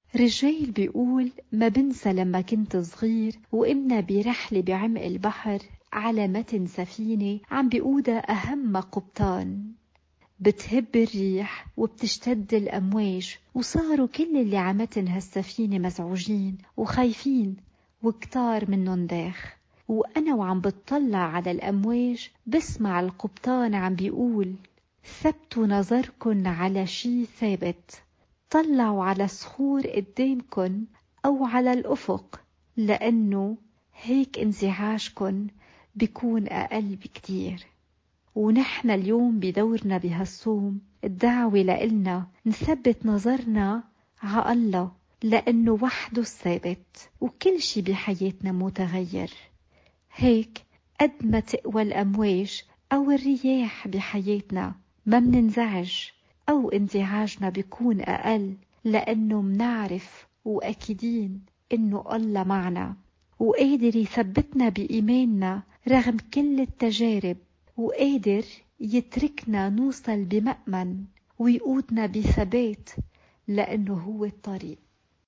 رجال بيقول ما بنسى لما كنت صغير وإمنا برحلة بعمق البحر على متن سفينة عم بيقودها أهم قبطان. بتهب الريح وبتشتد الأمواج، وصاروا كل اللي عمتن هالسفينة مزعوجين وخايفين وكتار منن داخ. وأنا وعم بتطلع على الأمواج بسمع القبطان عم بيقول ثبتوا نظركن على شي ثابت، طلعوا على صخور قدامكن أو على الأفق، لأنه هيك انزعاجكن بيكون أقل بكتير. ونحن اليوم بدورنا بهالصوم الدعوة لإلنا نثبت نظرنا على الله، لأنه وحده الثابت وكل شي بحياتنا متغير. هيك قد ما تقوى الأمواج أو الرياح بحياتنا ما مننزعج أو انزعاجنا بيكون أقل، لأنه منعرف وأكيدين إنه الله معنا وقادر يثبتنا بإيماننا رغم كل التجارب، وقادر يتركنا نوصل بمأمن ويقودنا بثبات، لأنه هو الطريق.